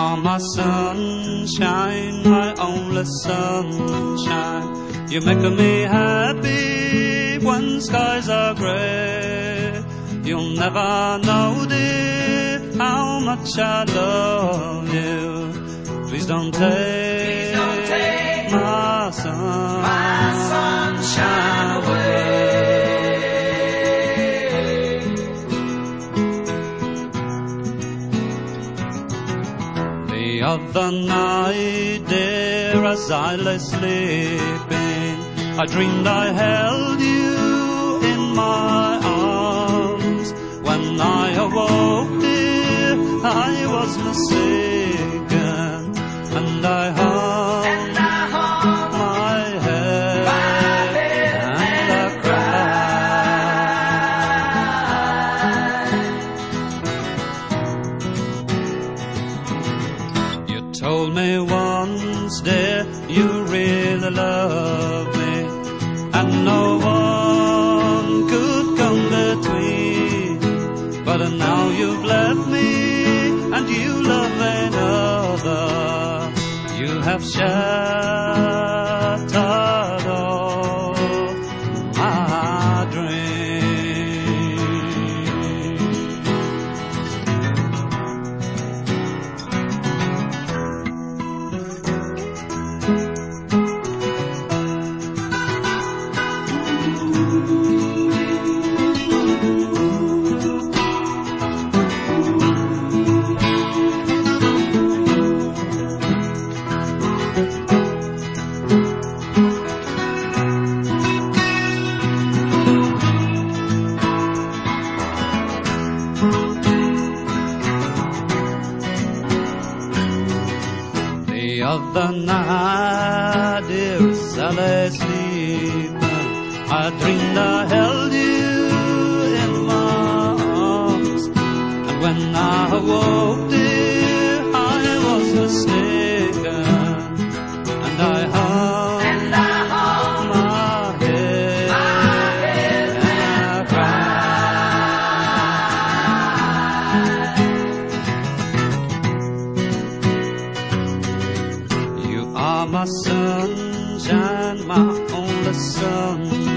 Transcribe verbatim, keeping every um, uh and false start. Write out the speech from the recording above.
are my sunshine, my only sunshine. You make me happy when skies are gray. You'll never know, dear, how much I love you. Please don't take, Please don't take my sun, my sunshine away. The other night, dear, as I lay sleeping, I dreamed I held you in my arms. When I awoke, dear, I was mistaken, and I hung, and I hung my head, my head and, and I cried. You told me once, dear, you really love me, and no one could come between. But now you've left me, and you love another. You have shattered all my dreams. The other night, dear, as I lay sleeping, I dreamed I held you in my arms. And when I awoke, dear, I was mistaken, and I hung, and I hung my head, my head and I cried. You are my sunshine, my only sun.